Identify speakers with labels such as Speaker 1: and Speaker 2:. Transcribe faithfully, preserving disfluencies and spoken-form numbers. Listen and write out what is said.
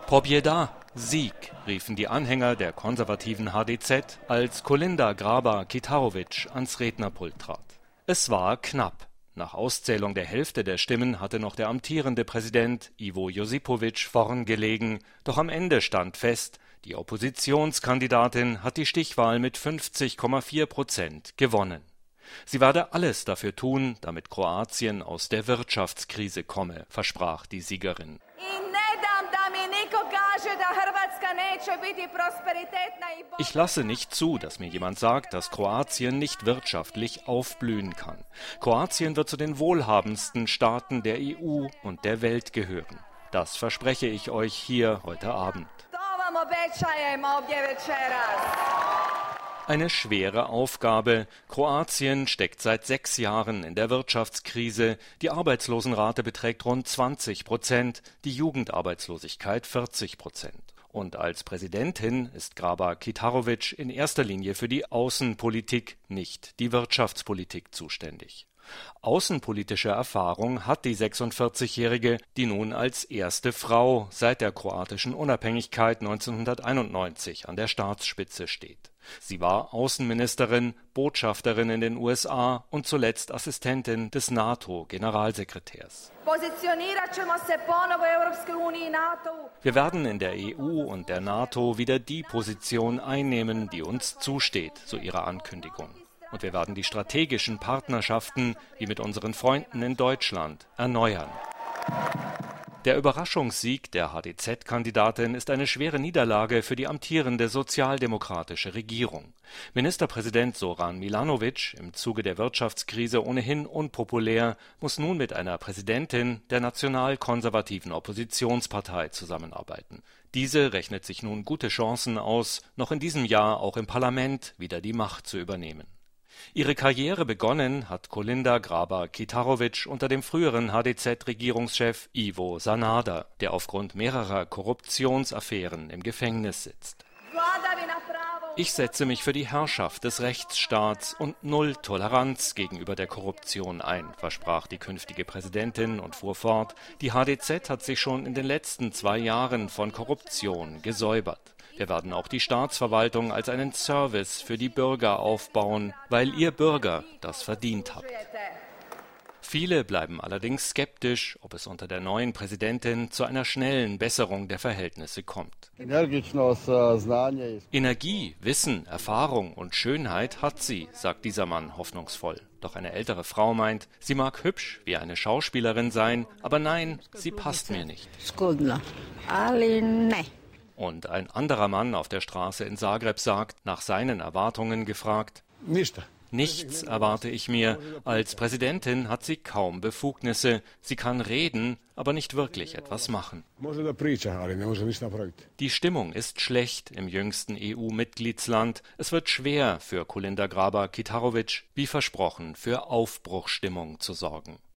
Speaker 1: Pobjeda, Sieg, riefen die Anhänger der konservativen H D Z, als Kolinda Grabar-Kitarović ans Rednerpult trat. Es war knapp. Nach Auszählung der Hälfte der Stimmen hatte noch der amtierende Präsident Ivo Josipović vorn gelegen, doch am Ende stand fest, die Oppositionskandidatin hat die Stichwahl mit fünfzig Komma vier Prozent gewonnen. Sie werde alles dafür tun, damit Kroatien aus der Wirtschaftskrise komme, versprach die Siegerin. Ich lasse nicht zu, dass mir jemand sagt, dass Kroatien nicht wirtschaftlich aufblühen kann. Kroatien wird zu den wohlhabendsten Staaten der E U und der Welt gehören. Das verspreche ich euch hier heute Abend. Eine schwere Aufgabe. Kroatien steckt seit sechs Jahren in der Wirtschaftskrise. Die Arbeitslosenrate beträgt rund zwanzig Prozent, die Jugendarbeitslosigkeit vierzig Prozent. Und als Präsidentin ist Grabar-Kitarović in erster Linie für die Außenpolitik, nicht die Wirtschaftspolitik zuständig. Außenpolitische Erfahrung hat die sechsundvierzigjährige, die nun als erste Frau seit der kroatischen Unabhängigkeit neunzehnhunderteinundneunzig an der Staatsspitze steht. Sie war Außenministerin, Botschafterin in den U S A und zuletzt Assistentin des NATO-Generalsekretärs. Wir werden in der E U und der NATO wieder die Position einnehmen, die uns zusteht, so ihre Ankündigung. Und wir werden die strategischen Partnerschaften, wie mit unseren Freunden in Deutschland, erneuern. Der Überraschungssieg der H D Z-Kandidatin ist eine schwere Niederlage für die amtierende sozialdemokratische Regierung. Ministerpräsident Zoran Milanović, im Zuge der Wirtschaftskrise ohnehin unpopulär, muss nun mit einer Präsidentin der nationalkonservativen Oppositionspartei zusammenarbeiten. Diese rechnet sich nun gute Chancen aus, noch in diesem Jahr auch im Parlament wieder die Macht zu übernehmen. Ihre Karriere begonnen hat Kolinda Grabar-Kitarović unter dem früheren H D Z-Regierungschef Ivo Sanader, der aufgrund mehrerer Korruptionsaffären im Gefängnis sitzt. Ich setze mich für die Herrschaft des Rechtsstaats und Null Toleranz gegenüber der Korruption ein, versprach die künftige Präsidentin und fuhr fort, die H D Z hat sich schon in den letzten zwei Jahren von Korruption gesäubert. Wir werden auch die Staatsverwaltung als einen Service für die Bürger aufbauen, weil ihr Bürger das verdient habt. Viele bleiben allerdings skeptisch, ob es unter der neuen Präsidentin zu einer schnellen Besserung der Verhältnisse kommt. Energie, Wissen, Erfahrung und Schönheit hat sie, sagt dieser Mann hoffnungsvoll. Doch eine ältere Frau meint, sie mag hübsch wie eine Schauspielerin sein, aber nein, sie passt mir nicht. Und ein anderer Mann auf der Straße in Zagreb sagt, nach seinen Erwartungen gefragt, nichts erwarte ich mir. Als Präsidentin hat sie kaum Befugnisse. Sie kann reden, aber nicht wirklich etwas machen. Die Stimmung ist schlecht im jüngsten E U-Mitgliedsland. Es wird schwer für Kolinda Grabar-Kitarović, wie versprochen, für Aufbruchsstimmung zu sorgen.